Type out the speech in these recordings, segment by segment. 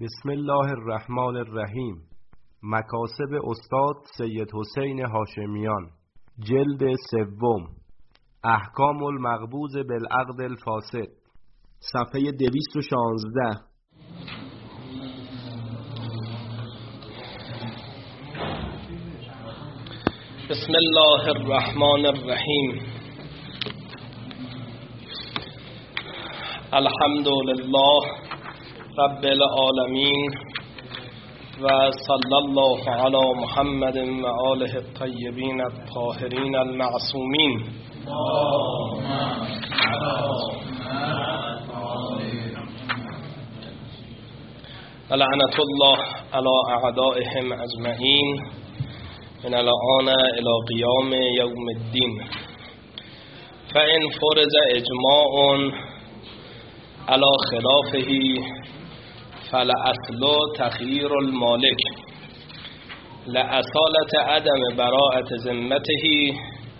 بسم الله الرحمن الرحیم. مکاسب استاد سید حسین هاشمیان، جلد سوم، احکام المقبوض بالعقد الفاسد، صفحه 216. بسم الله الرحمن الرحیم. الحمد لله رب العالمین و صلی الله علی محمد و آله الطیبین الطاهرین المعصومین. لعنت الله علی اعدائهم اجمعین من الان الى قیام یوم الدین. فإن فرض اجماع على خلافه فالأصل تخییر المالک لأصالة عدم براءة ذمته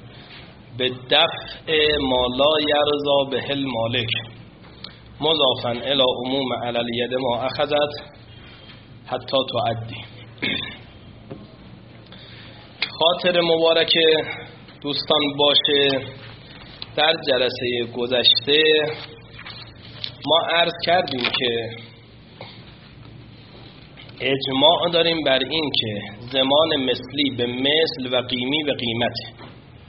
بالدفع ما لا يرضى به المالک مضافا الى عموم على الید ما اخذت حتی تعدی. خاطر مبارک دوستان باشه، در جلسه گذشته ما عرض کردیم که اجماع داریم بر این که ضمان مثلی به مثل و قیمی به قیمت،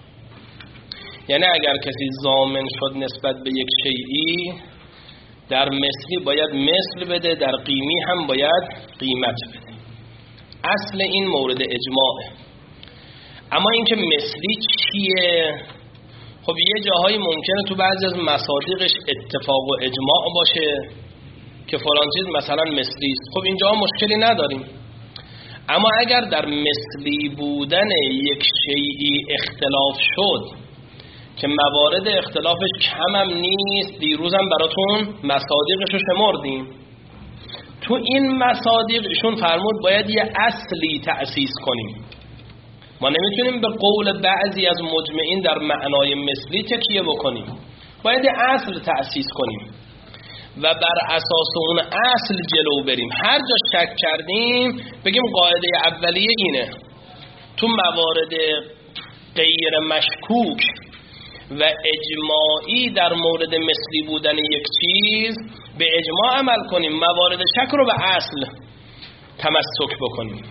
یعنی اگر کسی ضامن شد نسبت به یک شیئی، در مثلی باید مثل بده، در قیمی هم باید قیمت بده. اصل این مورد اجماعه. اما اینکه مثلی چیه؟ خب یه جاهایی ممکنه تو بعضی از مصادیقش اتفاق و اجماع باشه که فلان چیز مثلا مثلی است. خب اینجا مشکلی نداریم. اما اگر در مثلی بودن یک شیئی اختلاف شد که موارد اختلافش کم هم نیست، دیروزم براتون مصادیقش رو شمردیم، تو این مصادیق ایشون فرمود باید یه اصلی تأسیس کنیم. ما نمیتونیم به قول بعضی از مجمعین در معنای مثلی تکیه بکنیم، باید اصل تأسیس کنیم و بر اساس اون اصل جلو بریم. هر جا شک کردیم بگیم قاعده اولیه اینه، تو موارد غیر مشکوک و اجماعی در مورد مثلی بودن یک چیز به اجماع عمل کنیم، موارد شک رو به اصل تمسک بکنیم.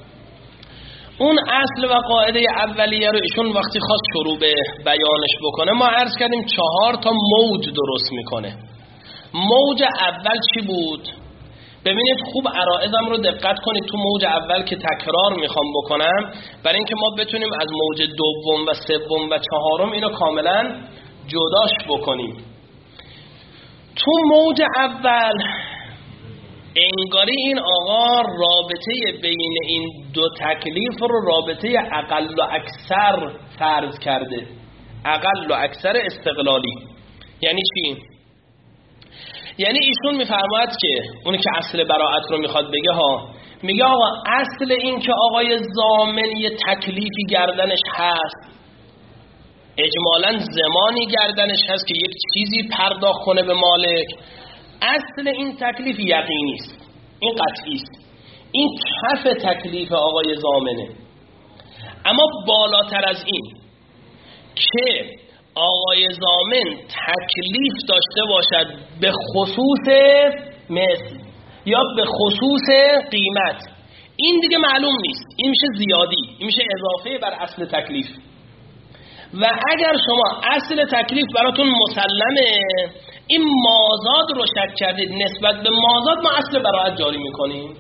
اون اصل و قاعده اولیه رو ایشون وقتی خواست شروع به بیانش بکنه، ما عرض کردیم 4 تا موج درست میکنه. موج اول چی بود؟ ببینید خوب عرائضم رو دقت کنید تو موج اول که تکرار میخوام بکنم برای اینکه ما بتونیم از موج دوم و سوم و چهارم اینو کاملا جداش بکنیم. تو موج اول انگاری این آقا رابطه بین این دو تکلیف رو رابطه اقل و اکثر فرض کرده، اقل و اکثر استقلالی. یعنی چی؟ یعنی ایشون میفرماید که اونی که اصل براءت رو میخواد بگه میگه آقا اصل این که آقای ضامن یه تکلیفی گردنش هست، اجمالاً زمانی گردنش هست که یک چیزی پرداخت کنه به مالک، اصل این تکلیف یقینی است، این قطعی است، این کف تکلیف آقای ضامنه. اما بالاتر از این که آقای ضامن تکلیف داشته باشد به خصوص مثل یا به خصوص قیمت، این دیگه معلوم نیست، این میشه زیادی، این میشه اضافه بر اصل تکلیف. و اگر شما اصل تکلیف براتون مسلمه، این مازاد رو شک کردید، نسبت به مازاد ما اصل براءت جاری میکنیم.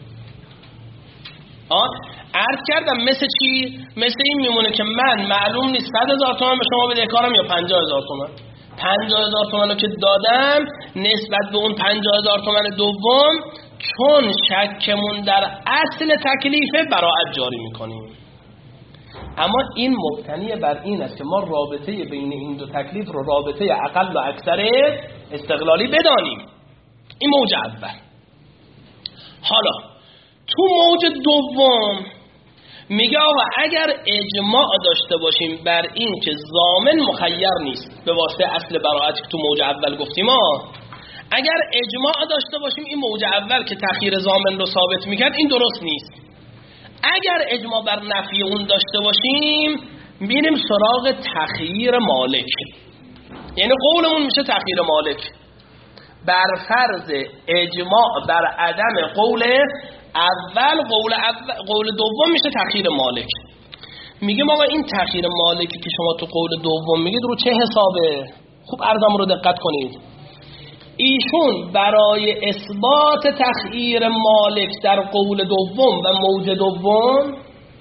عرض کردم مثل چی؟ مثل این میمونه که من معلوم نیست 100,000 تومان به شما بدهکارم یا 50,000 تومان. 50,000 تومان رو که دادم، نسبت به اون 50,000 تومان دوم چون شکمون در اصل تکلیفه براءت جاری میکنیم. اما این مبتنی بر این است که ما رابطه بین این دو تکلیف رو رابطه اقل و اکثر استقلالی بدانیم. این موج اول. حالا تو موج دوم میگه آقا اگر اجماع داشته باشیم بر این که ضامن مخیر نیست به واسطه اصل براءت که تو موج اول گفتیم، اگر اجماع داشته باشیم این موج اول که تخییر ضامن رو ثابت میکرد این درست نیست. اگر اجماع بر نفی اون داشته باشیم میریم سراغ تخییر مالک، یعنی قولمون میشه تخییر مالک بر فرض اجماع بر عدم قول اول. قول دوم میشه تخییر مالک. میگیم آقا این تخییر مالکی که شما تو قول دوم میگید رو چه حسابه؟ خوب عرضم رو دقت کنید. ایشون برای اثبات تخییر مالک در قول دوم و موج دوم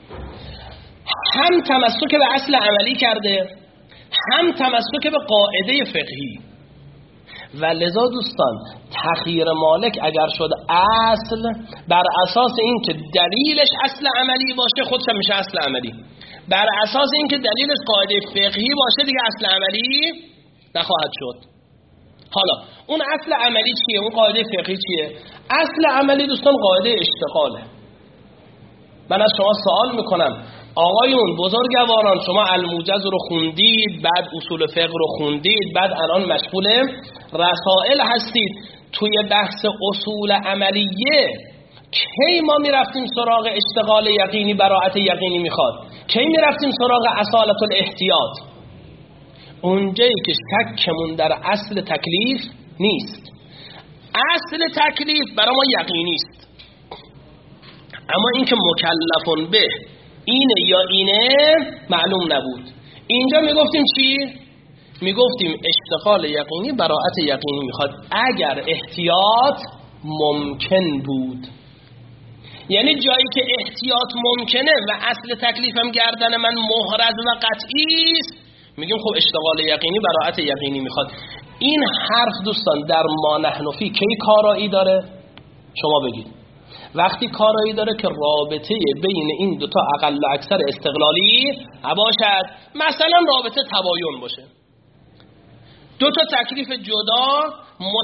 هم تمسک به اصل عملی کرده، هم تمسک به قاعده فقهی. و لذا دوستان تخییر مالک اگر شد اصل، بر اساس این که دلیلش اصل عملی باشه خودش میشه اصل عملی. بر اساس این که دلیلش قاعده فقهی باشه دیگه اصل عملی نخواهد شد. حالا اون اصل عملی چیه؟ اون قاعده فقهی چیه؟ اصل عملی دوستان قاعده اشتغاله. من از شما سوال میکنم آقایون بزرگواران، شما الموجز رو خوندید، بعد اصول فقه رو خوندید، بعد الان مشغول رسائل هستید. توی بحث اصول عملیه کی ما میرفتیم سراغ اشتغال یقینی، براءت یقینی میخواد؟ کی میرفتیم سراغ اصالت الاحتیاط؟ اونجایی که شکمون در اصل تکلیف نیست. اصل تکلیف برای ما یقینی است، اما اینکه مکلفون به اینه یا اینه معلوم نبود. اینجا میگفتیم چی؟ میگفتیم اشتغال یقینی براءت یقینی میخواد اگر احتیاط ممکن بود. یعنی جایی که احتیاط ممکنه و اصل تکلیفم گردن من محرز و قطعی است، میگیم خب اشتغال یقینی براءت یقینی میخواد. این حرف دوستان در ما نحن فی کی کارایی داره؟ شما بگید. وقتی کارایی داره که رابطه بین این دوتا اقل و اکثر استقلالی باشد، مثلا رابطه تباین باشه، دوتا تکلیف جدا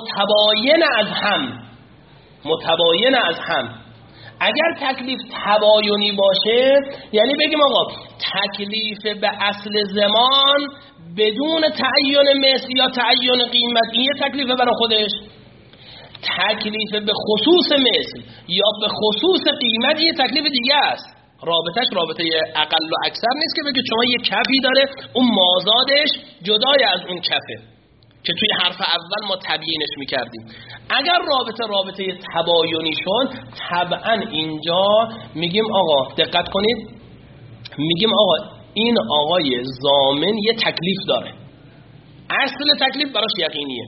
متباین از هم. اگر تکلیف تباینی باشه یعنی بگیم آقا تکلیف به اصل زمان بدون تعیین مثل یا تعیین قیمت، این یه تکلیف برای خودش. تکلیف به خصوص مثل یا به خصوص قیمت یه تکلیف دیگه است. رابطش رابطه اقل و اکثر نیست که بگید شما یه کفی داره اون مازادش جدای از اون کفه که توی حرف اول ما تبیینش میکردیم. اگر رابطه تباینی شد طبعا اینجا میگیم آقا دقت کنید، میگیم آقا این آقای ضامن یه تکلیف داره، اصل تکلیف براش یقینیه.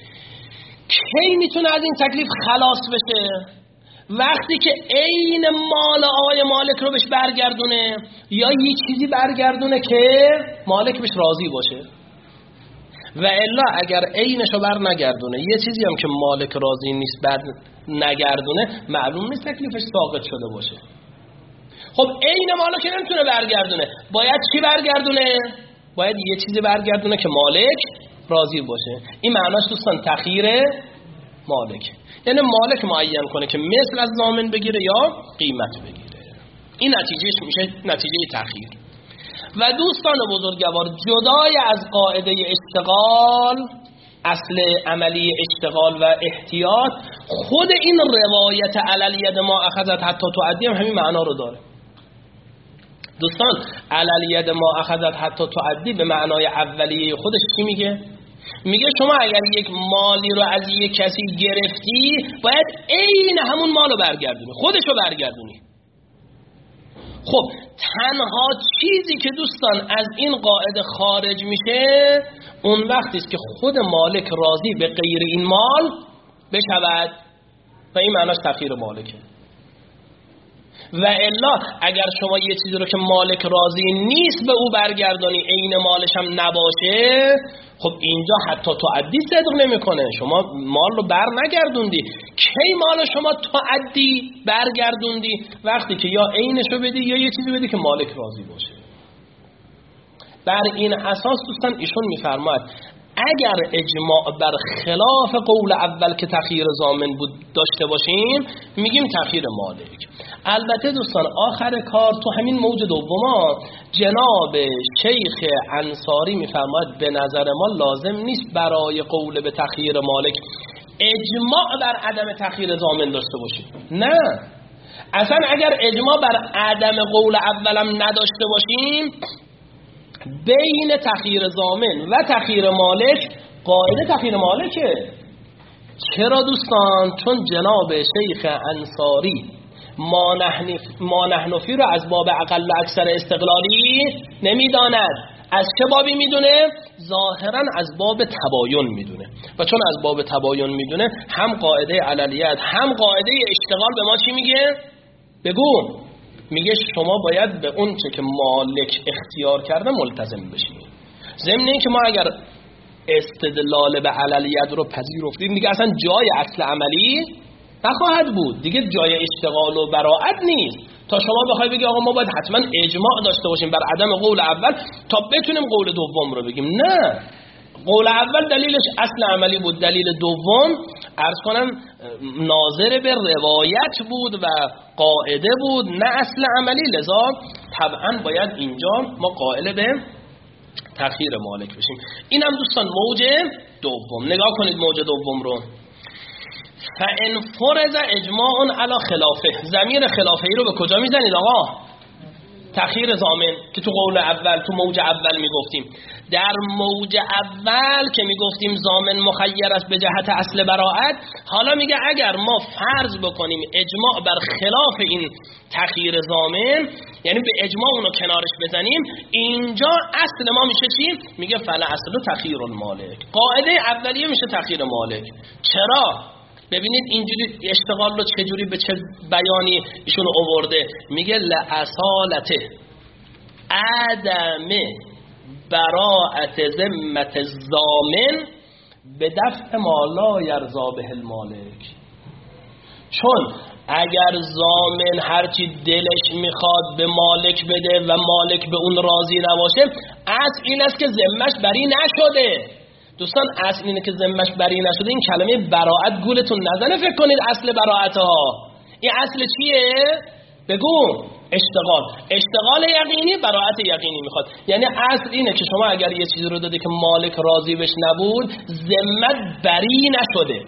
کی میتونه از این تکلیف خلاص بشه؟ وقتی که عین مال آقای مالک رو بهش برگردونه یا یه چیزی برگردونه که مالک بهش راضی باشه. و الا اگر عینش رو بر نگردونه، یه چیزی هم که مالک راضی نیست بر نگردونه، معلوم نیست تکلیفش ساقط شده باشه. خب عین مالک نمیتونه برگردونه، باید چی برگردونه؟ باید یه چیزی برگردونه که مالک راضی باشه. این معناش دوستان تخییر مالک، یعنی مالک معین کنه که مثل از ضامن بگیره یا قیمت بگیره. این نتیجهش میشه نتیجه تخییر. و دوستان بزرگوار جدای از قاعده اشتغال، اصل عملی اشتغال و احتیاط، خود این روایت علل ید ما اخذت حتی تعدی هم همین معنا رو داره. دوستان علل ید ما اخذت حتی تعدی به معنای اولیه خودش چی میگه؟ میگه شما اگر یک مالی رو از یک کسی گرفتی باید عین همون مالو برگردونی، خودشو برگردونی. خب تنها چیزی که دوستان از این قاعده خارج میشه اون وقتی است که خود مالک راضی به غیر این مال بشود و این معناش تخییر مالکه. و الا اگر شما یه چیزی رو که مالک راضی نیست به او برگردانی عین مالش هم نباشه، خب اینجا حتی تعدی صدق نمیکنه. شما مال رو بر نگردوندی. کی مال شما تعدی برگردوندی؟ وقتی که یا عینشو بدی یا یه چیزی بدی که مالک راضی باشه. بر این اساس دوستان ایشون میفرماید اگر اجماع بر خلاف قول اول که تخییر ضامن بود داشته باشیم میگیم تخییر مالک. البته دوستان آخر کار تو همین موج دوم جناب شیخ انصاری میفرماید به نظر ما لازم نیست برای قول به تخییر مالک اجماع بر عدم تأخیر ضامن داشته باشیم. نه، اصلا اگر اجماع بر عدم قول اولم نداشته باشیم، بین تأخیر ضامن و تأخیر مالک قاعده تأخیر مالکه. چرا دوستان؟ چون جناب شیخ انصاری ما نحنفی رو از باب اقل و اکثر استقلالی نمیداند. از چه بابی میدونه؟ ظاهرا از باب تباین میدونه، و چون از باب تباین میدونه، هم قاعده عللیت هم قاعده اشتغال به ما چی میگه؟ بگو. میگه شما باید به اون چه که مالک اختیار کرده ملتزم بشید. ضمن این که ما اگر استدلال به عللیت رو پذیرفتیم، دیگه اصلا جای اصل عملی نخواهد بود، دیگه جای اشتغال و براءت نیست. تا شما بخوای بگی آقا ما باید حتما اجماع داشته باشیم بر عدم قول اول تا بتونیم قول دوم رو بگیم. نه، قول اول دلیلش اصل عملی بود، دلیل دوم عرض کنم ناظر به روایت بود و قاعده بود، نه اصل عملی. لذا طبعا باید اینجا ما قائل به تأخیر مالک بشیم. اینم دوستان موج دوم. نگاه کنید موج دوم رو. فَإِنْ فُرِضَ اجماع علی خلافه. ضمیر خلافه ای رو به کجا میزنید آقا؟ تأخیر ضامن که تو قول اول، تو موج اول میگفتیم. در موج اول که میگفتیم ضامن مخیر است به جهت اصل براءت، حالا میگه اگر ما فرض بکنیم اجماع بر خلاف این تأخیر ضامن، یعنی به اجماع اونو کنارش بزنیم، اینجا اصل ما میشه چی؟ میگه فل اصل تأخیر المالک. قاعده اولیه میشه تأخیر مالک. چرا؟ ببینید اینجوری اشتغال رو چجوری به چه بیانی ایشون آورده. میگه لأصالته عدم براءت ذمت الضامن به دفع ما لا یرضا به المالک. چون اگر ضامن هرچی دلش میخواد به مالک بده و مالک به اون راضی نباشه، اصل این است که ذمش بری نشده. دوستان اصل اینه که ذمش بری نشده. این کلمه براءت گولتون نزنه فکر کنید اصل براءت ها. این اصل چیه؟ بگو. اشتغال یقینی، براءت یقینی میخواد. یعنی اصل اینه که شما اگر یه چیزی رو دادی که مالک راضی بش نبود، ذمت بری نشده.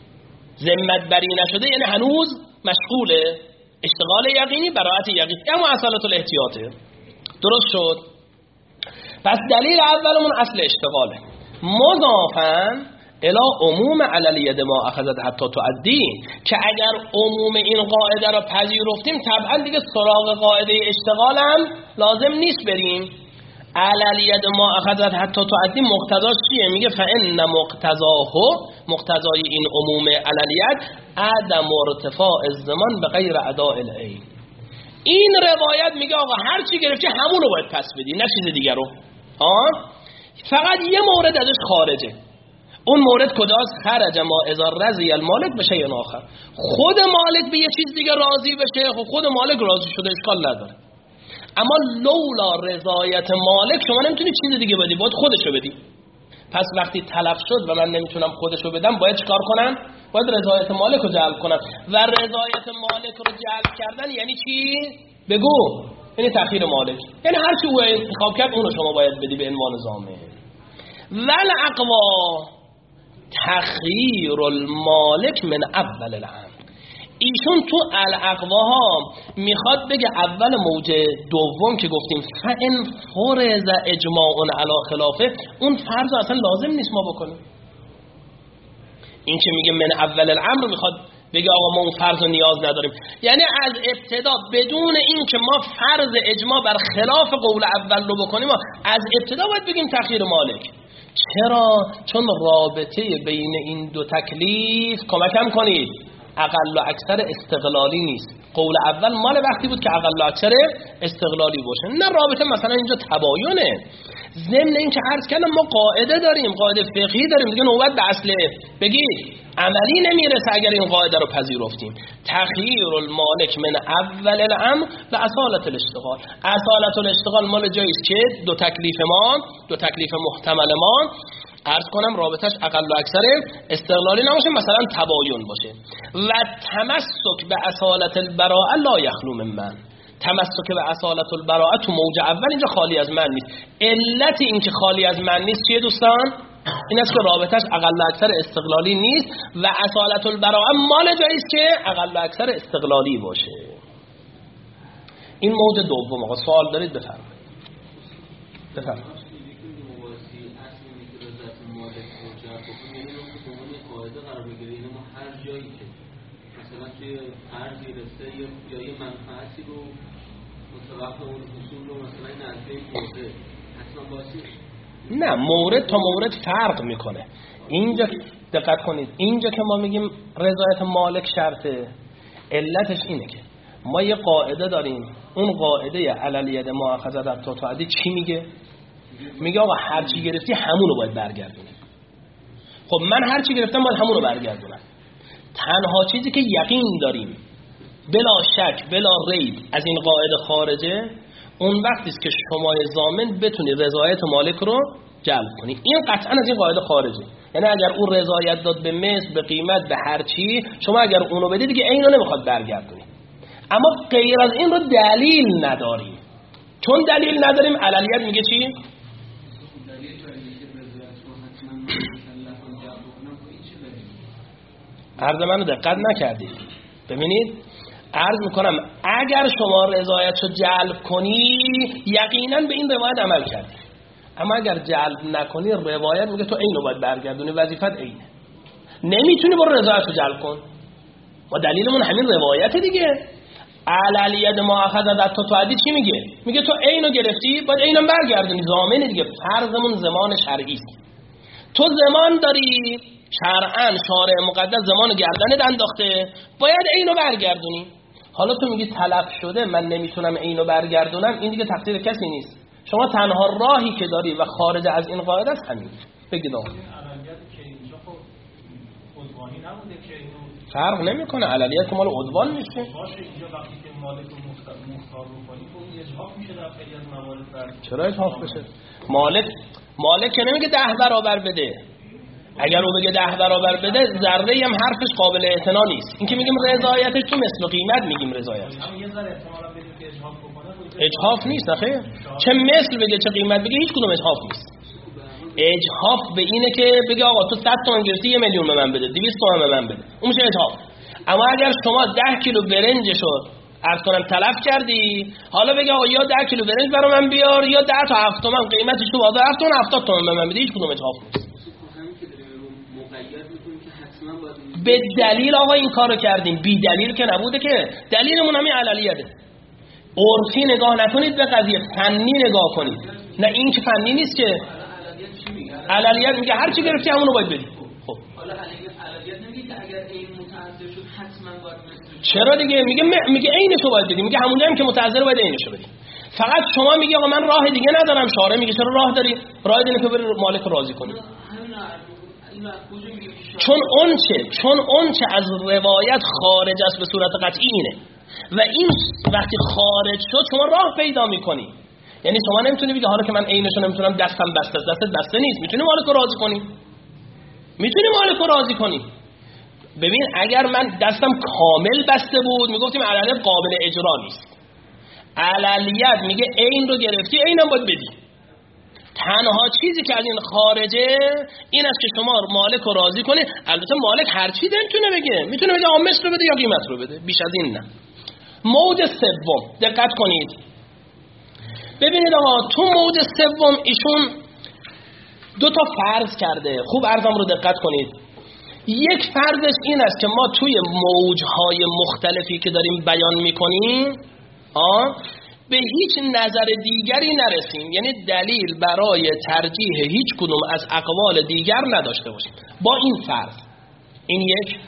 ذمت بری نشده یعنی هنوز مشغوله. اشتغال یقینی، براءت یقینی، اما اصالت الاحتیاطه. درست شد؟ پس دلیل اولمون اصل اشتغاله. مضافاً الی عموم علل ید ما اخذت حتی تعدی، که اگر عموم این قاعده را پذیرفتیم طبعا دیگه سراغ قاعده اشتغال هم لازم نیست بریم. علل ید ما اخذت حتی تعدی مقتضاش چیه؟ میگه فان مقتضای این عموم عللیت عدم ارتفاع الزمان به غیر اداء العین. این روایت میگه آقا هر چی گرفتی همون رو باید پس بدی، نه چیز دیگر رو. فقط یه مورد ازش خارجه. اون مورد کجاست؟ خرج ما اذا رضی المالک به شیء آخر. خود مالک به یه چیز دیگه راضی بشه، خود مالک راضی شده اشکال نداره. اما لولا رضایت مالک شما نمیتونی چیز دیگه بدی، باید خودشو بدی. پس وقتی تلف شد و من نمیتونم خودشو بدم، باید چیکار کنم؟ باید رضایت مالک رو جلب کنم. و رضایت مالک رو جلب کردن یعنی چی؟ بگو. یعنی تأخیر مالک، یعنی هر چی او انتخاب کرد اونو شما باید بدی به عنوان ضامن. ول اقوا تخییر المالک من اول الامر. ایشون تو الاقواها میخواد بگه اول موج دوم که گفتیم فان فرض اجماع علی خلافه، اون فرض اصلا لازم نیست ما بکنیم. این که میگه من اول الامر میخواد بگه آقا ما اون فرض رو نیاز نداریم. یعنی از ابتدا بدون این که ما فرض اجماع بر خلاف قول اول رو بکنیم، از ابتدا باید بگیم تأخیر مالک. چرا؟ چون رابطه بین این دو تکلیف کمکم کنید اقل و اکثر استقلالی نیست. قول اول مال وقتی بود که اقل و اکثر استقلالی باشه، نه رابطه مثلا اینجا تباینه. ضمن این که عرض کردم ما قاعده داریم، قاعده فقهی داریم، دیگه نوبت به اصل بگید عملی نمیرسه اگر این قاعده رو پذیرفتیم. تخییر المالک من اول الامر و اصالت الاشتغال. اصالت الاشتغال مال جایی است که دو تکلیف محتمل ما عرض کنم رابطش اقل و اکثر استقلالی نباشه، مثلا تباین باشه. و تمسک به اصالت البراءه لا یخلو من من. تمسک به اصالت البراءه تو موج اول اینجا خالی از من نیست. علت این که خالی از من نیست چیه دوستان؟ این است که رابطش اقل و اکثر استقلالی نیست و اصالت البراءه مال جایی است که اقل و اکثر استقلالی باشه. این موج دوم. آقا سوال دارید بفرمایید. مثلا توی ارزی رسته یا یه منفعتی رو متوقع اون اصول رو مثلا این نزدیک موضع حتما باشه؟ نه، مورد تا مورد فرق میکنه. اینجا دقت کنید، اینجا که ما میگیم رضایت مالک شرطه، علتش اینه که ما یه قاعده داریم. اون قاعده عللیت مؤاخذه در توطئه چی میگه؟ میگه آقا هر چی گرفتی همون رو باید برگردونی. خب من هر چی گرفتم باید همون رو برگردونم. تنها چیزی که یقین داریم بلا شک بلا ریب از این قاعده خارجه، اون وقتی است که شما ضامن بتونی رضایت مالک رو جلب کنی. این قطعا از این قاعده خارجه. یعنی اگر اون رضایت داد به مثل، به قیمت، به هر چی، شما اگر اونو بدید دیگه اینو نمیخواد برگردونی. اما غیر از این رو دلیل نداریم. چون دلیل نداریم عللیت میگه چی؟ عرض منو دقت نکردید. ببینید عرض میکنم اگر شما رضایت رو جلب کنی یقینا به این روایت عمل کردی، اما اگر جلب نکنی روایت میگه تو اینو باید برگردونی، وظیفت اینه، نمیتونی برو رضایت رو جلب کن. ما دلیلمون همین روایت دیگه. عللیت مؤاخذه در توطئه چی میگه؟ میگه تو اینو گرفتی باید اینم برگردونی. ضامن دیگه. فرضمون ضمان شرعی است. تو ضمان داری، شرعاً شارع مقدس ضمان گردنت انداخته، باید اینو برگردونی. حالا تو میگی تلف شده من نمیتونم اینو برگردونم، این دیگه تقصیر کسی نیست. شما تنها راهی که داری و خارج از این قاعده است همین. بگید آقا فرق نمیکنه. عللیت که مال عدوان نیست. باشه اینجا وقتی که مالک رو مختار می‌کنی اون اجحاف میشه در خیلی از موارد. چرا اجحاف بشه؟ مالک که نمیگه 10 برابر بده. اگر او بگه 10 برابر بده ذره هم حرفش قابل اعتنا نیست. این که میگیم رضایتش تو مثل و قیمت میگیم رضایت. اما یه ذره احتمالاً بدیم که اجحاف بکنه. اجحاف نیست نخیر. چه مثل بگه چه قیمت بگه هیچ کدوم اجحاف نیست. اجحاف به اینه که بگه آقا تو 100 تومن گرفتی 1 میلیون به من بده، 200 تومن به من بده. اون میشه اجحاف. اما اگر شما 10 کیلو برنجشو عرض کنم تلف کردی، حالا بگه آقا یا 10 کیلو برنج برام من بیار یا 10 تا 7 تومن قیمتش تو بازار 7 تومن 70 تومن به من بده، هیچ کدوم اجحاف نیست. به دلیل آقا این کارو کردیم، بی دلیل که نبوده که. دلیلمون همین عللیته. عرفی نگاه نکنید به قضیه، فنی نگاه کنید. نه این که فنی نیست که. عللیت میگه هر چی گرفتی همون رو باید بدی. خب حالا عللیت نمیگه اگر این متعذر شد حتما باید مثل. چرا دیگه میگه عینشو باید بدی. میگه همونجا هم که متعذر باید عینشو بدی. فقط شما میگی آقا من راه دیگه ندارم. شارع میگه چرا راه داری؟ راه اینه که بری مالک رو راضی کنی. چون اون چه از روایت خارج است به صورت قطعی اینه و این وقتی خارج شد شما راه پیدا میکنی. یعنی شما نمیتونی بگی حالا که من عینشو نمیتونم دستم بسته، دستت بسته نیست، میتونی مالک رو راضی کنی. ببین اگر من دستم کامل بسته بود میگفتیم عللیت قابل اجرا نیست. عللیت میگه عین رو گرفتی عینم باید بدی. تنها چیزی که از این خارجه این است که شما مالک رو راضی کنی. البته مالک هر چی نمیتونه بگه، میتونه بگه مثل رو بده یا قیمت رو بده، بیش از این نه. موج سوم دقت کنید. ببینید آقا تو موج سوم ایشون 2 تا فرض کرده. خوب عرضم رو دقت کنید. یک فرضش این است که ما توی موجهای مختلفی که داریم بیان میکنیم به هیچ نظر دیگری نرسیم، یعنی دلیل برای ترجیح هیچ کدوم از اقوال دیگر نداشته باشیم با این فرض. این یک.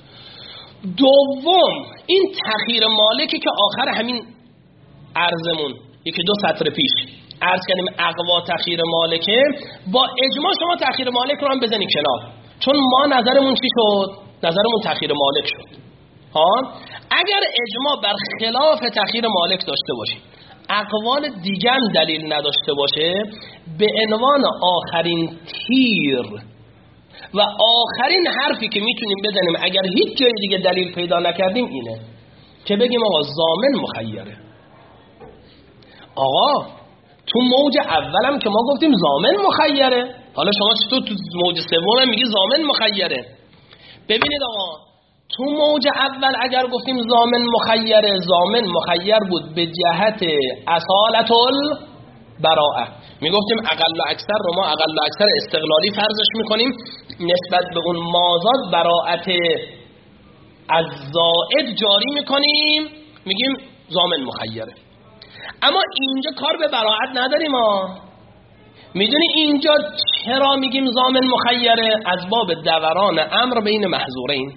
دوم این تأخیر مالکی که آخر همین عرضمون 1-2 سطر پیش عرض کردیم اقوا تأخیر مالکه، با اجماع شما تأخیر مالک رو هم بزنید کنار، چون ما نظرمون چی شد؟ نظرمون تأخیر مالک شد. اگر اجماع بر خلاف تأخیر مالک داشته باشیم، اقوال دیگر دلیل نداشته باشه، به عنوان آخرین تیر و آخرین حرفی که میتونیم بزنیم اگر هیچ جای دیگه دلیل پیدا نکردیم اینه که بگیم آقا ضامن مخیره. آقا تو موج اولم که ما گفتیم ضامن مخیره، حالا شما چطور تو موج سوم هم میگی ضامن مخیره؟ ببینید آقا، تو موج اول اگر گفتیم ضامن مخیره، ضامن مخیر بود به جهت اصالت البراءه. میگفتیم اقل و اکثر رو ما اقل و اکثر استقلالی فرضش میکنیم، نسبت به اون مازاد براءت از زائد جاری میکنیم، میگیم ضامن مخیره. اما اینجا کار به براءت نداریم ما. میدونی اینجا چرا میگیم ضامن مخیره؟ از باب دوران امر بین محظورین.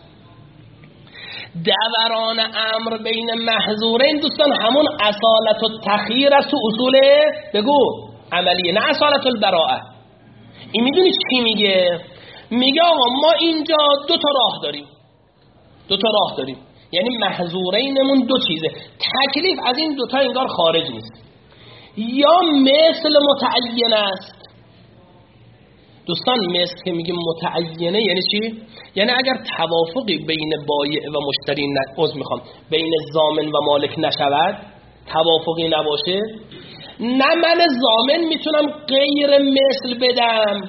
دوران امر بین محظورین دوستان همون اصالت التخییر است تو اصول بگو عملیه، نه اصالت البراءه. این میدونی چی میگه؟ میگه آقا ما اینجا دو تا راه داریم، یعنی محظورینمون دو چیزه، تکلیف از این دوتا انگار خارج نیست. یا مثل متعین است. دوستان مثل که میگیم متعینه یعنی چی؟ یعنی اگر توافقی بین بایع و مشتری بین ضامن و مالک نشود، توافقی نباشه، نه من ضامن میتونم غیر مثل بدم،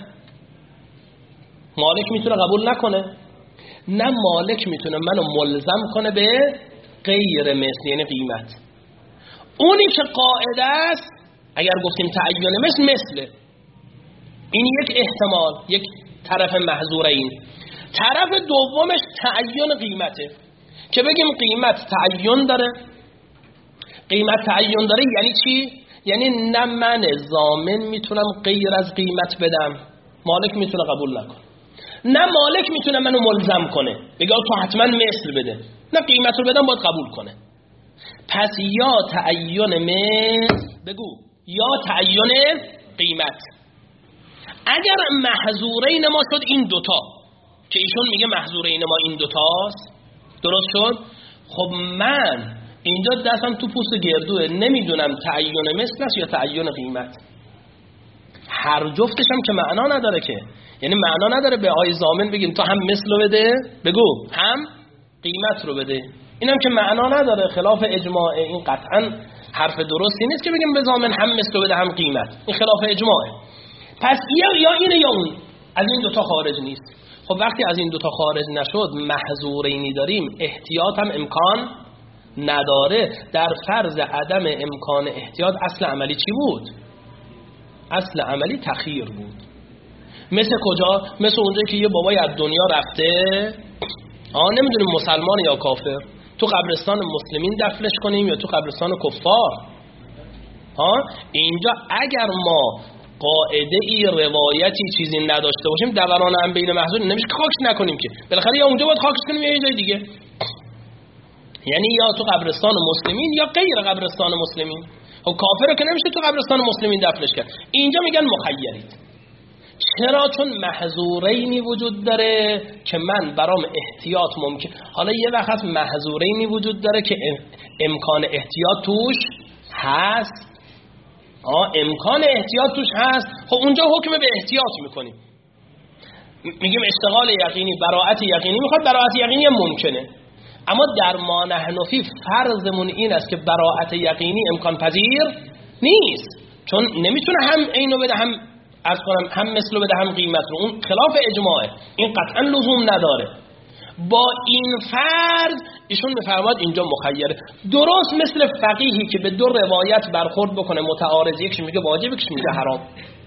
مالک میتونه قبول نکنه، نه مالک میتونه منو ملزم کنه به غیر مثل یعنی قیمت. اونی که قاعده است اگر گفتیم تعین مثله، این یک احتمال، یک طرف محظورین. طرف دومش تعین قیمته که بگیم قیمت تعین داره. قیمت تعین داره یعنی چی؟ یعنی نه من ضامن میتونم غیر از قیمت بدم، مالک میتونه قبول نکنه، نه مالک میتونه منو ملزم کنه بگه تو حتما مثل بده، نه قیمت رو بدم باید قبول کنه. پس یا تعین مثل بگو یا تعین قیمت. اگر محظورین ما شد این دوتا که ایشون میگه محظورین ما این دوتاست، درست شد؟ خب من اینجا دستم تو پوست گردوه، نمیدونم تعین مثل است یا تعین قیمت. هر جفتش هم که معنا نداره که، یعنی معنا نداره به آی ضامن بگیم تو هم مثل رو بده بگو هم قیمت رو بده، اینم که معنا نداره، خلاف اجماع. این قطعا حرف درستی نیست که بگیم به ضامن هم مثل رو بده هم قیمت، این خلاف اجماعه. پس یا اینه یا اون، از این دوتا خارج نیست. خب وقتی از این دوتا خارج نشد، محظورینی داریم، احتیاط هم امکان نداره. در فرض عدم امکان احتیاط اصل عملی چی بود؟ اصل عملی تخییر بود. مثل کجا؟ مثل اونجایی که یه بابای از دنیا رفته، نمیدونیم مسلمان یا کافر، تو قبرستان مسلمین دفنش کنیم یا تو قبرستان کفار. اینجا اگر ما قاعده ای روایتی چیزی نداشته باشیم، دوران هم بین محظور نمیشه که خاکش نکنیم که، بالاخره یا اونجا باید خاکش کنیم یا یه جای دیگه، یعنی یا تو قبرستان مسلمین یا غیر قبرستان مسلمین. خب کافر رو که نمیشه تو قبرستان مسلمین دفنش کرد. اینجا میگن مخیرید. چرا؟ چون محظورینی وجود داره که من برام احتیاط ممکن. حالا یه وقت محظورینی وجود داره که امکان احتیاط توش هست، امکان احتیاط توش هست، خب اونجا حکم به احتیاط میکنیم، میگیم اشتغال یقینی، براءت یقینی میخواد، براءت یقینی هم ممکنه. اما در ما نحن فی فرضمون این است که براءت یقینی امکان پذیر نیست، چون نمیتونه هم اینو بده هم مثلو بده هم قیمت رو، اون خلاف اجماعه، این قطعا لزوم نداره. با این فرض ایشون میفرماد اینجا مخیره. درست مثل فقیهی که به دو روایت برخورد بکنه متعارض، یکیش میگه واجب یکیش میگه حرام.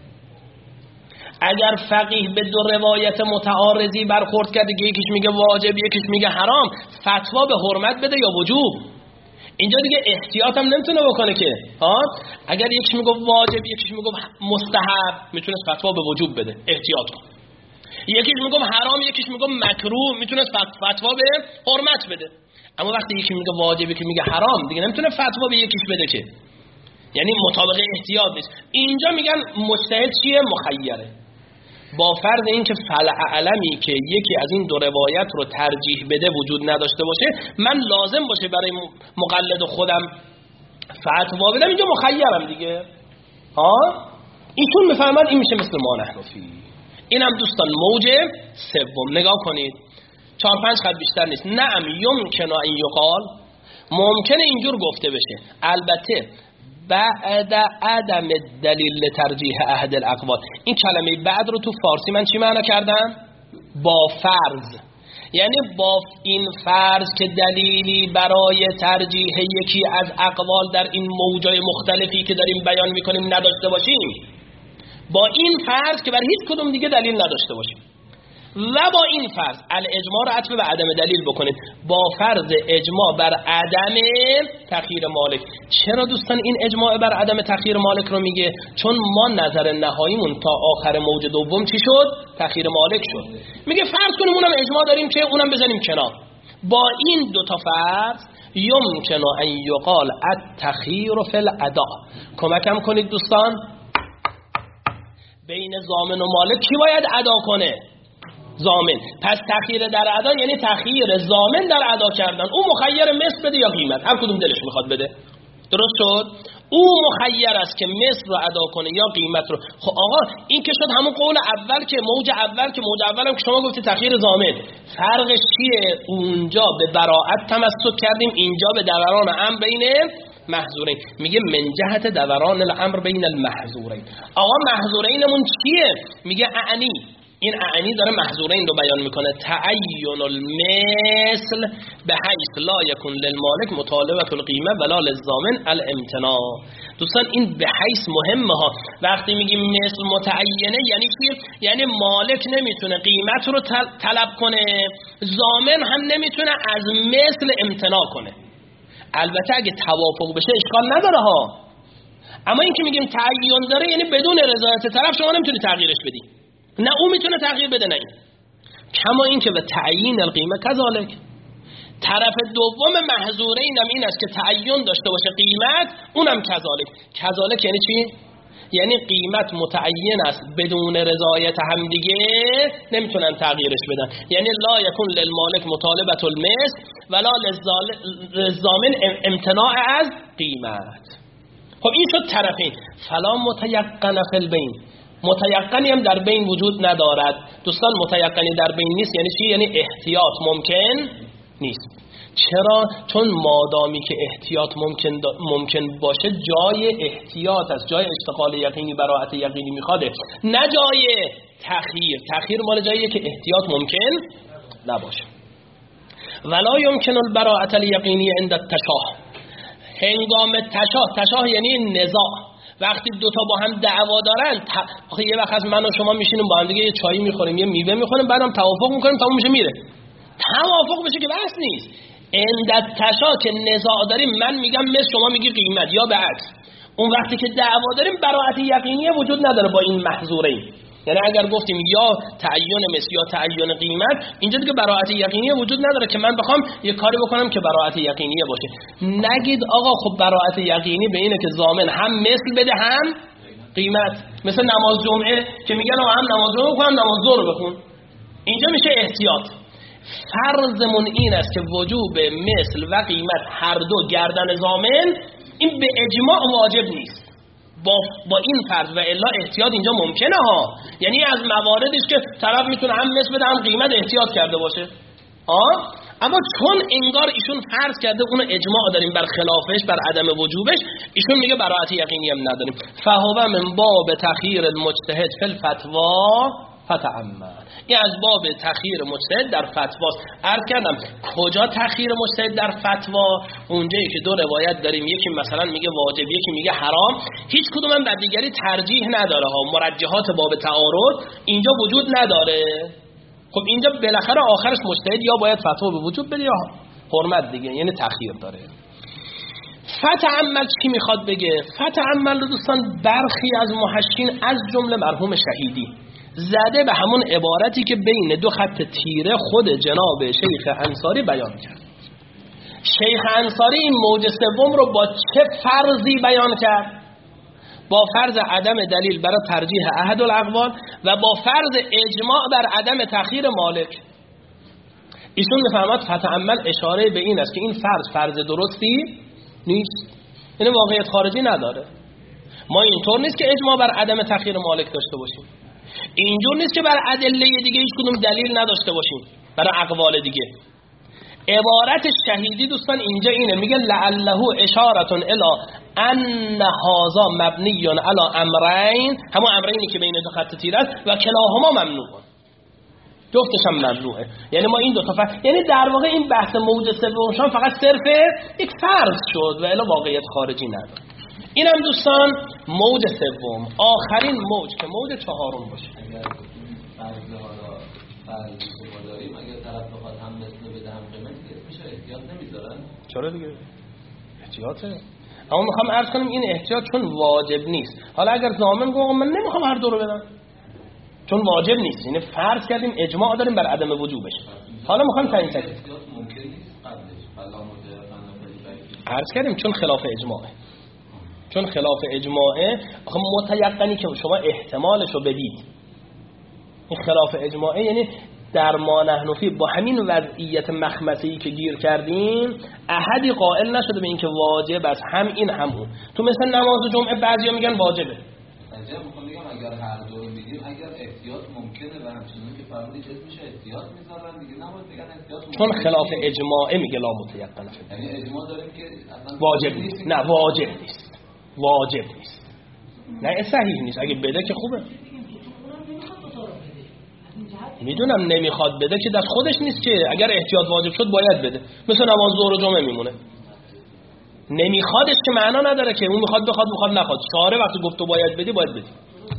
اگر فقیه به دو روایت متعارضی برخورد کرده که یکیش میگه واجب یکیش میگه حرام، فتوا به حرمت بده یا وجوب؟ اینجا دیگه احتیاط هم نمیتونه بکنه که اگر یکیش میگه واجب یکیش میگه مستحب، میتونه فتوا به وجوب بده، احتیاط کن. یکیش میگم حرام یکیش میگم مکروه، میتونه فتوا به حرمت بده. اما وقتی یکی میگه واجب یکی میگه حرام، دیگه نمیتونه فتوا به یکیش بده که، یعنی مطابق احتیاط نیست. اینجا میگن مجتهد چیه؟ مخیره. با فرض اینکه فلع علمی که یکی از این دو روایت رو ترجیح بده وجود نداشته باشه، من لازم باشه برای مقلد خودم فتوا بدم، اینجا مخیرم دیگه. ایشون میفهمن این میشه مثل ما نحن فی. اینم دوستان موج سوم. نگاه کنید 4-5 خط بیشتر نیست. نعم یمکن ان یقال، ممکنه اینجور گفته بشه، البته بعد عدم دلیل ترجیح احد الاقوال. این کلمه بعد رو تو فارسی من چی معنی کردم؟ با فرض. یعنی با این فرض که دلیلی برای ترجیح یکی از اقوال در این موجای مختلفی که داریم بیان میکنیم نداشته باشیم، با این فرض که بر هیچ کدوم دیگه دلیل نداشته باشیم، و با این فرض الاجماع رو عطف به عدم دلیل بکنید، با فرض اجماع بر عدم تخییر مالک. چرا دوستان این اجماع بر عدم تخییر مالک رو میگه؟ چون ما نظر نهاییمون تا آخر موج دوم چی شد؟ تخییر مالک شد. میگه فرض کنیم اونم اجماع داریم که اونم بزنیم کنار. با این دوتا فرض یمکن ان یقال التخییر فی الاداء. کمکم کنید دوستان، بین ضامن و مالک کی باید ادا کنه؟ ضامن. پس تخییر در ادا یعنی تخییر ضامن در ادا کردن. او مخیر مثل بده یا قیمت، هر کدوم دلش میخواد بده. درست شد؟ او مخیر است که مثل رو ادا کنه یا قیمت رو. خب آقا این که شد همون قول اول که موج اول هم که شما گفتی تخییر ضامن. فرقش چیه؟ اونجا به براءت تمسک کردیم، اینجا به دوران امر بین محظورین. میگه من جهت دوران الامر بین المحظورین. آقا محظورینمون چیه؟ میگه اعنی. این اعنی داره محظورین رو بیان میکنه. تعین المثل به حیث لا یکن للمالک مطالبه القیمه ولا للضامن الامتناع. دوستان این به حیث مهمه ها. وقتی میگیم مثل متعینه یعنی چی؟ یعنی مالک نمیتونه قیمت رو طلب کنه، ضامن هم نمیتونه از مثل امتناع کنه. البته اگه توافق بشه اشکال نداره ها، اما این که میگیم تعین داره یعنی بدون رضایت طرف شما نمیتونی تغییرش بدی، نه او میتونه تغییر بده نه این. کما این که به تعیین القیمه کذالک. طرف دوم محظورین هم این است که تعین داشته باشه قیمت، اونم کذالک یعنی چی؟ یعنی قیمت متعین است، بدون رضایت همدیگه نمیتونن تغییرش بدن. یعنی لا یکون للمالک مطالبه المثل ولا للضامن امتناع از قیمت. خب این شد طرفین. فلا متیقن فی البین. متیقنی هم در بین وجود ندارد. دوستان متیقنی در بین نیست یعنی چی؟ یعنی احتیاط ممکن نیست. چرا؟ چون مادامی که احتیاط ممکن باشه جای احتیاط است، جای اشتغال یقینی براءت یقینی میخواده، نه جای تخییر. تخییر مال جاییه که احتیاط ممکن نباشه. ولا یمکن البراءت الیقینی عند التشاه. هنگام تشاه یعنی نزاع، وقتی دوتا با هم دعوا دارن، یه وقت از من و شما میشینیم با هم دیگه یه چایی میخوریم، یه میوه میخوریم، بعدم توافق میکنیم تموم میشه میره. توافق بشه که بحث نیست. عند تشا که نزاع داریم، من میگم مثل شما میگی قیمت یا به عکس. اون وقتی که دعوا داریم براءت یقینی وجود نداره با این محظورین. یعنی اگر گفتیم یا تعین مثل یا تعین قیمت، اینجا دیگه براءت یقینی وجود نداره که من بخوام یه کاری بکنم که براءت یقینی باشه. نگید آقا خب براءت یقینی به اینه که ضامن هم مثل بده هم قیمت. مثل نماز جمعه که میگن هم نماز جمعه بخون نماز ظهر بخون. اینجا میشه احتیاط. فرضمون این است که وجوب مثل و قیمت هر دو گردن ضامن، این به اجماع واجب نیست. با این فرض و الا احتیاط اینجا ممکنه ها. یعنی از مواردی است که طرف میتونه هم مثل بده هم قیمت احتیاط کرده باشه. اما چون انگار ایشون فرض کرده اون اجماع داریم بر خلافش، بر عدم وجوبش، ایشون میگه براءت یقینی هم نداریم. فهو من باب تخییر المجتهد فی الفتوا فتعمد. این از باب تخییر مجتهد در فتواست. عرض کردم کجا تخییر مجتهد در فتوا؟ اونجایی که دو روایت داریم، یکی مثلا میگه واجب یکی میگه حرام، هیچ کدوم هم بر دیگری ترجیح نداره ها. مرجحات باب تعارض اینجا وجود نداره. خب اینجا بالاخره آخرش مجتهد یا باید فتوا به وجود بده یا حرمت دیگه، یعنی تخییر داره. فتعمل چی میخواد بگه؟ فتعمل دوستان برخی از محشین از جمله مرحوم شهیدی زده به همون عبارتی که بین دو خط تیره خود جناب شیخ انصاری بیان کرد. شیخ انصاری این موج سوم رو با چه فرضی بیان کرد؟ با فرض عدم دلیل برای ترجیح احد الاقوال و با فرض اجماع بر عدم تخییر مالک. ایشون میفهمد فتعمل اشاره به این است که این فرض درستی نیست، این واقعیت خارجی نداره. ما اینطور نیست که اجماع بر عدم تخییر مالک داشته باشیم، اینجور نیست که بر ادله دیگه هیچ کدوم دلیل نداشته باشیم برای اقوال دیگه. عبارت شهیدی دوستان اینجا اینه، میگه لعله اشاره الی ان هذا مبنی علی امرین، همون امرینی که بین دو خط تیر است، و کلاهما ممنوع، جفتش هم ممنوعه. یعنی ما این دو تا یعنی در واقع این بحث موج سومشان فقط صرف یک فرض شد و الا واقعیت خارجی نداره. اینم دوستان موج سوم، آخرین موج که موج چهارم باشه. اگر فرض شما داریم، اگر طرف بخواد هم مثل بده هم قیمت میشه احتیاط نمیذارن؟ چرا دیگه؟ احتیاطه. اما میخوام عرض کنیم این احتیاط چون واجب نیست. حالا اگر ضامن گفت من نمیخوام هر دو رو بدم چون واجب نیست، یعنی فرض کردیم اجماع داریم بر عدم وجوبش. حالا میخوام تعیین کنیم احتیاط ممکن نیست قبلش فلا متعارف عرض کردیم چون خلاف اجماعه، چون خلاف اجماعه. آخه متيقنی که شما احتمالش رو بدید، این خلاف اجماعه یعنی در ما نحن فی با همین وضعیت مخمسه‌ای که گیر کردیم احدی قائل نشده به این که واجب است، هم این هم اون. تو مثلا نماز جمعه بعضیا میگن واجبه، عجب. میگم اگر هر دو رو بگیم، اگر احتیاط ممکنه و همچنین که فرمودید میشه احتیاط میذارن دیگه، نباید بگن احتیاط ممکنه چون خلاف اجماعه میگه لا متيقنه. یعنی اجماع داریم که اصلا واجب نیست. نه واجب نیست، واجب نیست، نه صحیح نیست. اگه بده که خوبه، میدونم نمیخواد بده که دست خودش نیست که، اگر احتیاط واجب شد باید بده. مثل نماز ظهر و جمعه میمونه، نمیخوادش که معنا نداره که اون میخواد بخواد میخواد نخواد، شارع وقتی گفت تو باید بدی باید بدی.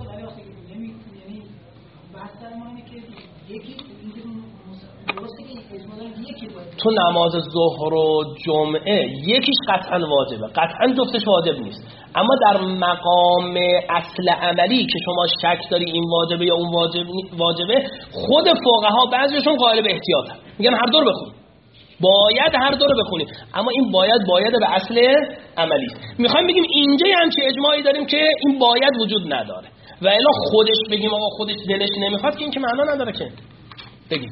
تو نماز ظهر و جمعه یکیش قطعا واجبه، قطعا جفتش واجب نیست، اما در مقام اصل عملی که شما شک داری این واجبه یا اون واجبه، خود فقها بعضیشون قائل به احتیاطن، میگن هر دو رو بخونی، باید هر دو رو بخونی، اما این باید به اصل عملی است. میخوایم بگیم اینجا همچین اجماعی داریم که این باید وجود نداره و الا خودش بگیم آقا خودش دلش نمیخواد که این که معنا نداره که بگیم.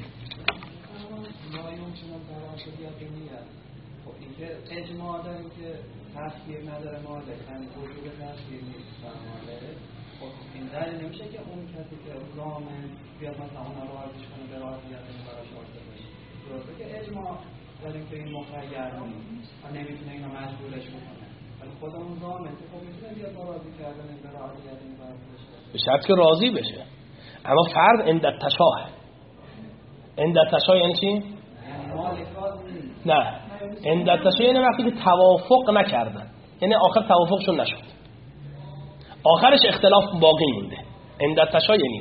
اجماع داریم که تفسیر نداره مالک، یعنی وجود تفسیر نیست مالک. خب این دلیل نمیشه که اون کسی که ضامن بیاد مثلا اون رو راضیش کنه به راضیت این براش واجب بشه. درسته که اجماع داریم که این مخیر نیست و نمیتونه اینو مجبورش بکنه، ولی خود اون ضامن که خب میتونه بیاد راضی کردن به راضیت این براش بشه، به شرط که راضی بشه. اما فرض عند التشاه، عند التشاه یعنی چی؟ یعنی مالک راضی نیست. نه، عند التشاه یعنی وقتی که توافق نکردن، یعنی آخر توافقشون نشد، آخرش اختلاف باقی مونده. عند التشاه یعنی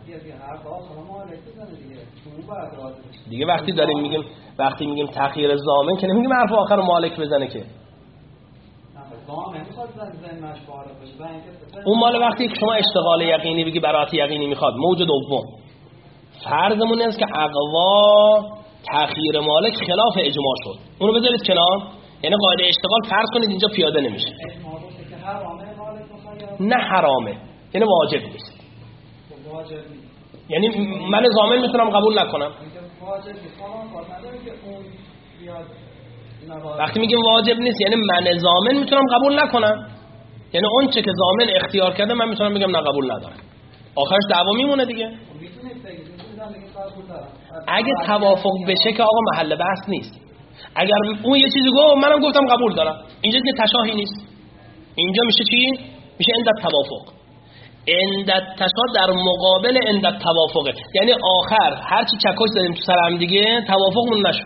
دیگه وقتی داریم میگیم، وقتی میگیم تأخیر ضامن که نمیگیم حرف آخر رو مالک بزنه که، اون مال وقتی که شما اشتغال یقینی بگی برات یقینی میخواد. موج دوم فرضمون است که اقوا تأخیر مالک خلاف اجماع شد، اونو بذارید کنار، یعنی قاعده اشتغال فرض کنید اینجا پیاده نمیشه. نه حرامه، یعنی واجب نیست. یعنی من ضامن میتونم قبول نکنم. وقتی میگیم واجب نیست یعنی من ضامن میتونم قبول نکنم، یعنی اون چه که ضامن اختیار کرده من میتونم بگم نه قبول ندارم، آخرش دعوا میمونه دیگه. اگه توافق بشه که آقا محل بحث نیست. اگر اون یه چیزی گفت منم گفتم قبول دارم، اینجا که تشاهی نیست، اینجا میشه چی؟ میشه عند التوافق. عند التشاه در مقابل عند التوافقه، یعنی آخر هرچی چکش داریم تو سر هم دیگه توافقمون نشد،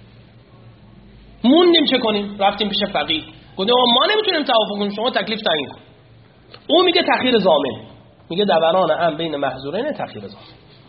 موندیم چه کنیم؟ رفتیم پیش فقیه گفتیم ما نمیتونیم توافق کنیم، شما تکلیف تعیین کن. اون میگه تأخیر ضامن، میگه دوران هم بین محظورین تأخیر ضامن.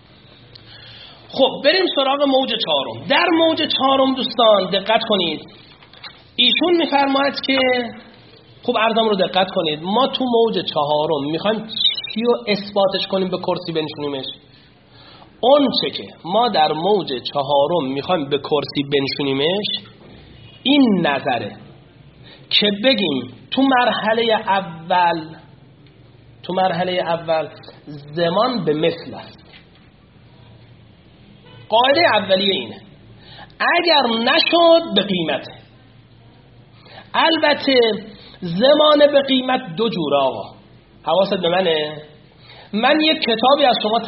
خب بریم سراغ موج چهارم. در موج چهارم دوستان دقت کنید، ایشون میفرماید که خوب عرضم رو دقت کنید، ما تو موج چهارم میخوایم چی رو اثباتش کنیم به کرسی بنشونیمش؟ اون چه که ما در موج چهارم میخوایم به کرسی بنشونیمش این نظره که بگیم تو مرحله اول زمان به مثل است. قاعده اولیه اینه، اگر نشد به قیمته. البته زمان به قیمت دو جوره آقا، حواست به منه. من یک کتابی از شما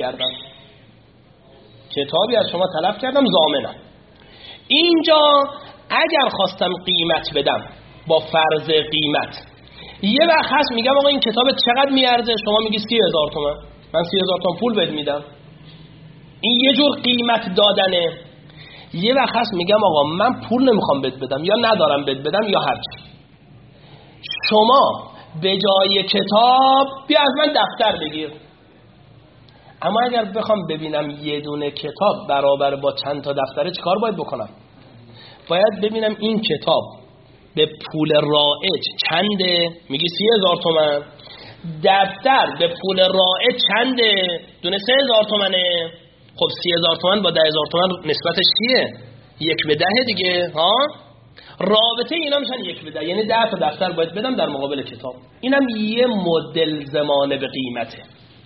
طلب کردم، ضامنم. اینجا اگر خواستم قیمت بدم با فرض قیمت یه وقت هست میگم آقا این کتاب چقدر میارزه، شما میگی 30,000 تومان، من 30,000 تومان پول بهت میدم. این یه جور قیمت دادنه. یه وقت هست میگم آقا من پول نمیخوام بهت بدم، یا ندارم بهت بدم یا هرچی، شما به جای کتاب بیا از من دفتر بگیر. اما اگر بخوام ببینم یه دونه کتاب برابر با چند تا دفتره چیکار باید بکنم؟ باید ببینم این کتاب به پول رایج چنده، میگی 30,000 تومان. دفتر به پول رایج چنده؟ دونه 3,000 تومانه. خب 30,000 تومان با 10,000 تومان نسبتش چیه؟ 1:10 دیگه ها. رابطه اینا میشن 1:10، یعنی 10 تا دفتر باید بدم در مقابل کتاب. اینم یه مدل زمانه به قیمته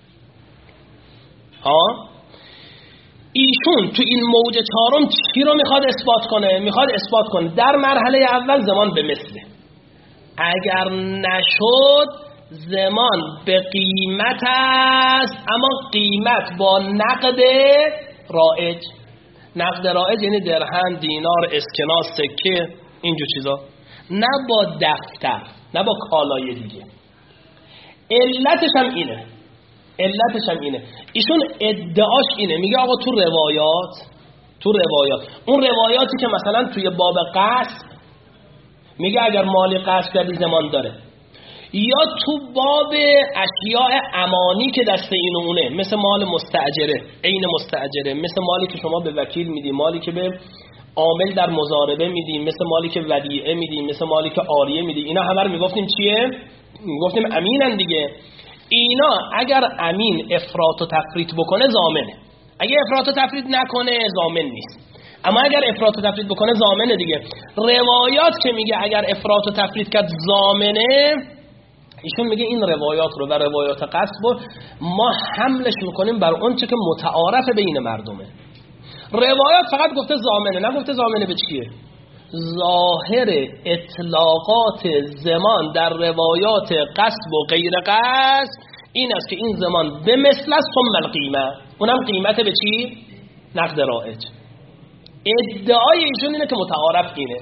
ها. ایشون تو این موج چهارم چی رو میخواد اثبات کنه؟ میخواد اثبات کنه در مرحله اول زمان به مثله، اگر نشد زمان به قیمت است، اما قیمت با نقد رایج. نقد رایج یعنی درهم، دینار، اسکناس، سکه، اینجور چیزا، نه با دفتر، نه با کالای دیگه. علتش هم اینه. ایشون ادعاش اینه، میگه آقا تو روایات اون روایاتی که مثلا توی باب قصب میگه اگر مالی قصب کردی زمان داره، یا تو باب اشیاء امانی که دست این و اونه، مثل مال مستاجره، عین مستاجره، مثل مالی که شما به وکیل میدی، مالی که به عامل در مضاربه میدی، مثل مالی که ودیعه میدی، مثل مالی که عاریه میدی، اینا همه رو میگفتیم چیه؟ میگفتیم امینن دیگه. اینا اگر امین افراط و تفریط بکنه ضامنه، اگه افراط و تفریط نکنه ضامن نیست. اما اگر افراط و تفریط بکنه ضامنه دیگه. روایات که میگه اگر افراط و تفریط کرد ضامنه، ایشون میگه این روایات رو و روایات قصب رو ما حملش میکنیم بر اون چه که متعارف بین مردمه. روایات فقط گفته ضامنه، نگفته ضامنه به چیه. ظاهر اطلاقات زمان در روایات قصب و غیر قصب این است که این زمان به مثل ثم القیمه، اونم قیمت به چی؟ نقد رایج. ادعای ایشون اینه که متعارف اینه.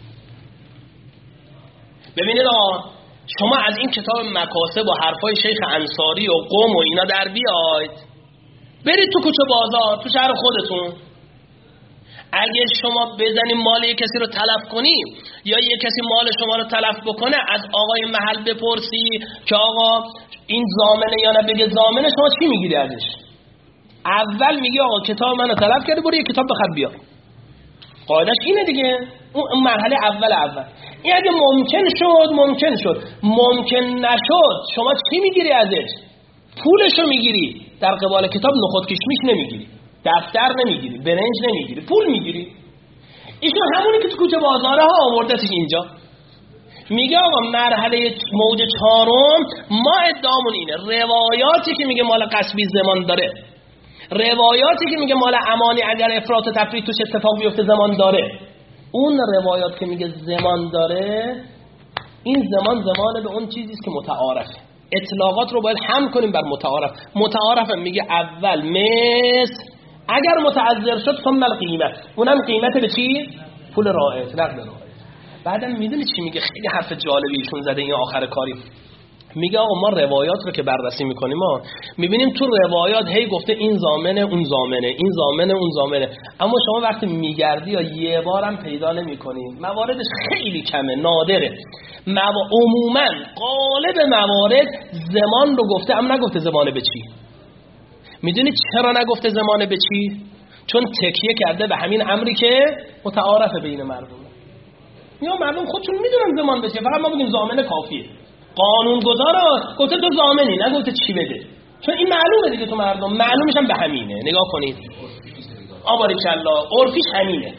ببینید آقا، شما از این کتاب مکاسب و حرفای شیخ انصاری و قم و اینا در بیاید، برید تو کوچه بازار تو شهر خودتون، اگه شما بزنید مال یک کسی رو تلف کنی یا یک کسی مال شما رو تلف بکنه، از آقای محل بپرسی که آقا این ضامنه یا نه، بگه ضامنه، شما چی میگیری ازش؟ اول میگی آقا کتاب منو تلف کرده، برو یه کتاب بخر بیا. قاعدش اینه دیگه. اون مرحله اول. این اگه ممکن شد، ممکن نشد، شما چی میگیری ازش؟ پولشو میگیری. در قبال کتاب نخود کشمیش نمیگیری، دفتر نمیگیری، برنج نمیگیری، پول میگیری. ایشون همونی که تو کوچه بازاره ها آوردتش اینجا. میگه آقا مرحله موج چهارم ما ادعامون اینه، روایاتی که میگه مال قصبی زمان داره، روایاتی که میگه مال امانی اگر افراط و تفریط توش اتفاق بیفته زمان داره، اون روایات که میگه زمان داره، این زمان به اون چیزی است که متعارفه. اطلاقات رو باید حمل کنیم بر متعارف میگه اول مثل، اگر متعذر شد ثم القیمه، اونم قیمت به چی؟ پول رایج، نقد رایج. بعدم میدونی چی میگه؟ خیلی حرف جالبی ایشون زده این آخر کاری. میگه آقا ما روایات رو که بررسی میکنیم، ما میبینیم تو روایات هی گفته این ضامنه اون ضامنه، این ضامنه اون ضامنه، اما شما وقتی میگردی یا یه بارم پیدا نمیکنی، مواردش خیلی کمه، نادره. عموما غالب موارد زمان رو گفته، اما نگفته زمانه به چی. میدونی چرا نگفته زمانه به چی؟ چون تکیه کرده به همین امری که متعارفه بین مردم. یا مردم خودشون میدونن زمان به چی، فقط ما بگیم ضامنه کافیه. قانون گذارا گفته تو ضامنی، نگفته چی بده، چون این معلومه دیگه، تو مردم معلومش هم به همینه. نگاه کنید آباری کلا عرفیش همینه.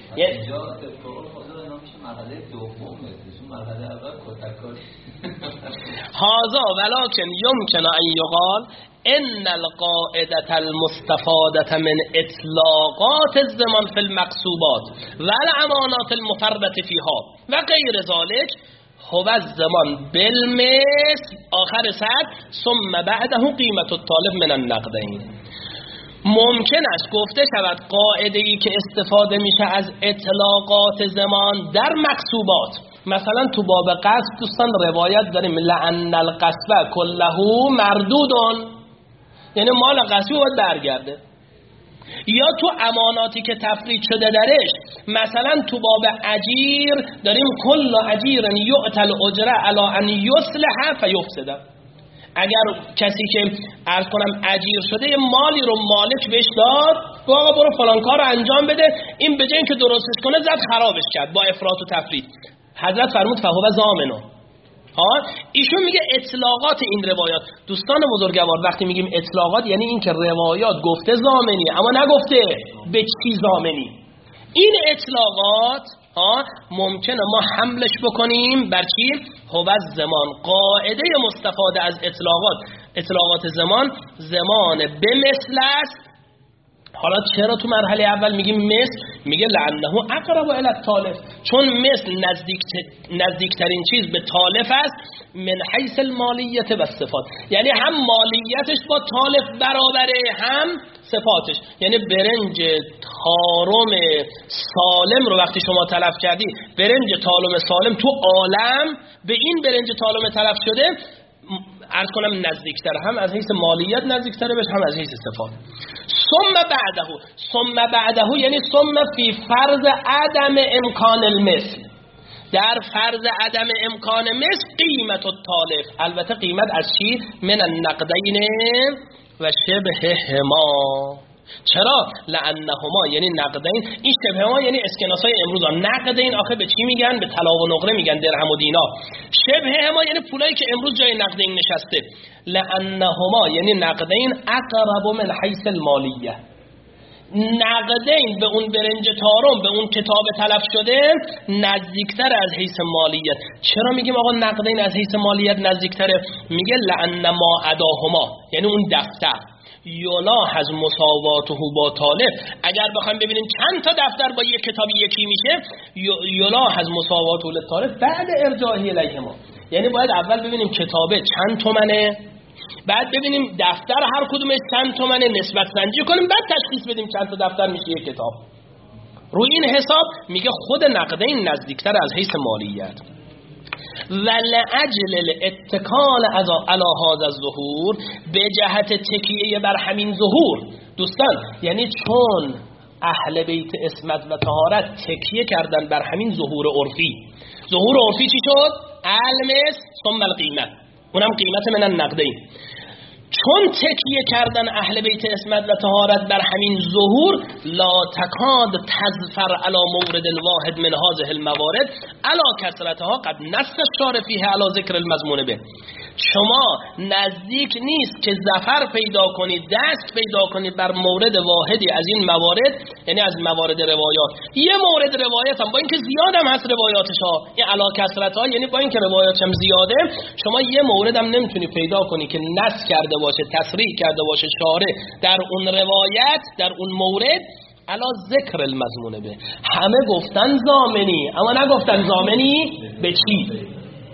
هذا ولكن يمكن ان يقال ان القاعده المستفاده من اطلاقات الزمان في المقصوبات والامانات المفردة فيها وغير ذلك هو الزمان بالمثل آخر سطر ثم بعده قیمت الطالب من النقدین. ممکن است گفته شود قاعده ای که استفاده میشه از اطلاقات زمان در مقصوبات مثلا تو باب قصب دوستان روایت داریم لعن القصب کله مردودون، یعنی مال قصبی باید برگرده. یا تو اماناتی که تفرید شده درش، مثلا تو باب اجیر داریم کل اجیر یؤتل اجره علی ان یصلح فیفسد. اگر کسی که عرض کنم اجیر شده یه مالی رو مالک بهش داد، آقا برو فلان کار رو انجام بده، این به جای اینکه درستش کنه زد خرابش کرد با افراط و تفرید، حضرت فرمود فهو ضامنه. ایشون میگه اطلاقات این روایات، دوستان بزرگوار وقتی میگیم اطلاقات یعنی این که روایات گفته ضامنی اما نگفته به چی ضامنی. این اطلاقات ممکنه ما حملش بکنیم بر چی؟ هو زمان. قاعده مستفاده از اطلاقات زمان به مثل است. حالا چرا تو مرحله اول میگیم مثل؟ میگه لعنه اقرب الی التالف، چون مثل نزدیکترین چیز به تالف است من حیث المالیت و صفات، یعنی هم مالیتش با تالف برابره هم صفاتش. یعنی برنج تارم سالم رو وقتی شما تلف کردی، برنج تارم سالم تو عالم به این برنج تارم تلف شده، عرض کنم نزدیکتر، هم از حیث مالیت نزدیکتره بهش هم از حیث صفات. ثم بعده یعنی ثم فی فرض عدم امکان المثل، در فرض عدم امکان مثل قیمت التالف، البته قیمت از چی؟ من النقدین و شبههما. چرا؟ لانهما یعنی نقدین، این شبههما یعنی اسکناسای امروز ها. نقدین آخه به چی میگن؟ به طلا و نقره میگن، درهم و دینار. شبههما یعنی پولایی که امروز جای نقدین نشسته. لانهما یعنی نقدین اقرب من حیث المالیه، نقدین به اون برنج تارم، به اون کتاب تلف شده نزدیکتر از حیث مالیت. چرا میگیم آقا نقدین از حیث مالیت نزدیکتره؟ میگه لان ما اداهما یعنی اون دفتر یلاحظ مساواته با طالب. اگر بخوایم ببینیم چند تا دفتر با یک کتابی یکی میشه، یلاحظ مساواته للطالب بعد ارجاعی الیهما، یعنی باید اول ببینیم کتابه چند تومنه، بعد ببینیم دفتر هر کدومش چند تومنه، نسبت سنجی کنیم، بعد تشخیص بدیم چند تا دفتر میشه یک کتاب. روی این حساب میگه خود نقدین نزدیکتر از حیث مالیت. ولعجل الاتکال علی هذا الظهور، به جهت تکیه بر همین ظهور. دوستان یعنی چون اهل بیت عصمت و طهارت تکیه کردن بر همین ظهور عرفی. ظهور عرفی چی شد؟ المس ثم القیمت، اونم قیمت من النقدین. چون تکیه کردن اهل بیت عصمت و طهارت بر همین ظهور، لا تکاد تظفر علی مورد واحد من هذه الموارد علی کثرتها قد نص الشارع فیه علی ذکر المضمون به. شما نزدیک نیست که ظفر پیدا کنید، دست پیدا کنید بر مورد واحدی از این موارد، یعنی از موارد روایات. یه مورد روایت هم با اینکه زیاد هم هست روایاتش ها، این علی کثرتها یعنی با اینکه روایاتش هم زیاده، شما یه مورد هم نمیتونی پیدا کنی که نص کرده باشه، تصریح کرده باشه شارع در اون روایت، در اون مورد علا ذکر المضمون به. همه گفتن ضامنی اما نگفتن ضامنی به چی؟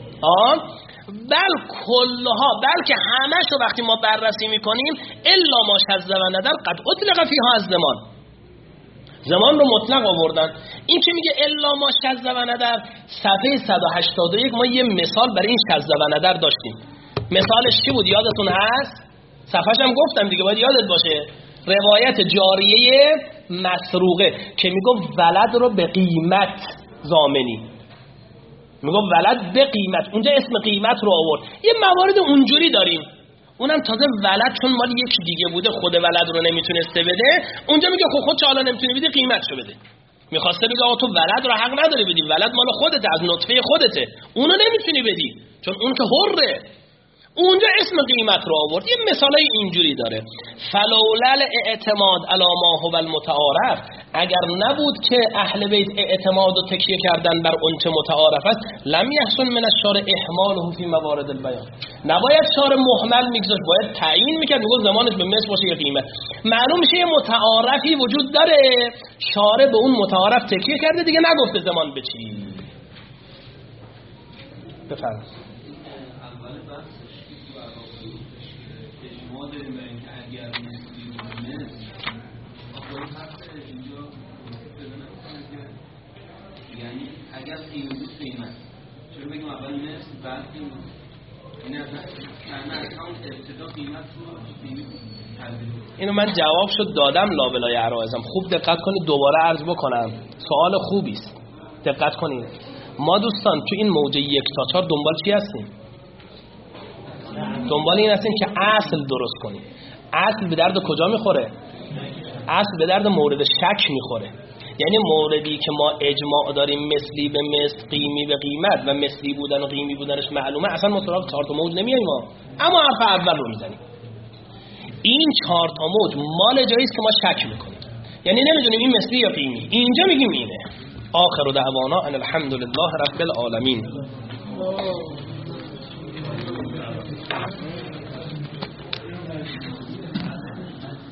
بلکه همه شو وقتی ما بررسی میکنیم الا ما شذ و ندر قد اطلق فیها از زمان رو مطلق آوردن. این که میگه الا ما شذ و ندر، صفحه 181 ما یه مثال برای این شذ و ندر داشتیم. مثالش چی بود؟ یادتون هست؟ صفحه‌ش هم گفتم دیگه، باید یادت باشه. روایت جاریه مسروقه که میگه ولد رو به قیمت ضامنی، میگه ولد به قیمت، اونجا اسم قیمت رو آورد. یه موارد اونجوری داریم، اونم تازه ولد چون مال یکی دیگه بوده خود ولد رو نمیتونسته بده، اونجا میگه خود حالا نمیتونی بدی قیمتشو بده. میخواسته بگه آقا تو ولد رو حق نداری بدی، ولد مال خودته، از نطفه خودته، اونو نمیتونی بدی چون اون که حره. اونجا اسم قیمت رو آورد. یه مثالای اینجوری داره. فلولل اعتماد علی ما هو المتعارف، اگر نبود که اهل بیت اعتماد و تکیه کردن بر اون چه متعارف است، لم یحسن من الشارع اهماله فی موارد البیان، نباید شارع مهمل میگذاشت، باید تعیین میکرد، میگه زمانش به مثل باشه یه قیمت. معلوم میشه یه متعارفی وجود داره، شارع به اون متعارف تکیه کرده دیگه، نگفته زمان به چی. بفرمایید. یعنی اگر قیمت چرا بگیم اول مثل بعد این از همون ابتدا قیمت رو اینو من جواب شد دادم لابلای عرایزم. خوب دقت کنید، دوباره عرض بکنم، سوال خوبی است، دقت کنید. ما دوستان تو این موجه 1 تا 4 دنبال چی هستیم؟ دنبال این هستیم که اصل درست کنیم. اصل به درد کجا میخوره؟ اصل به درد مورد شک میخوره. یعنی موردی که ما اجماع داریم مثلی به مثل، قیمی به قیمت و مثلی بودن و قیمی بودنش معلومه، اصلا ما سراغ 4 تا موج نمیاییم ما، اما حرف اول رو میزنیم. این 4 تا موج مال جایی است که ما شک میکنیم، یعنی نمیدونیم این مثلی یا قیمی. اینجا میگیم اینه. آخر دعوانا ان الحمد لله رب العالمین.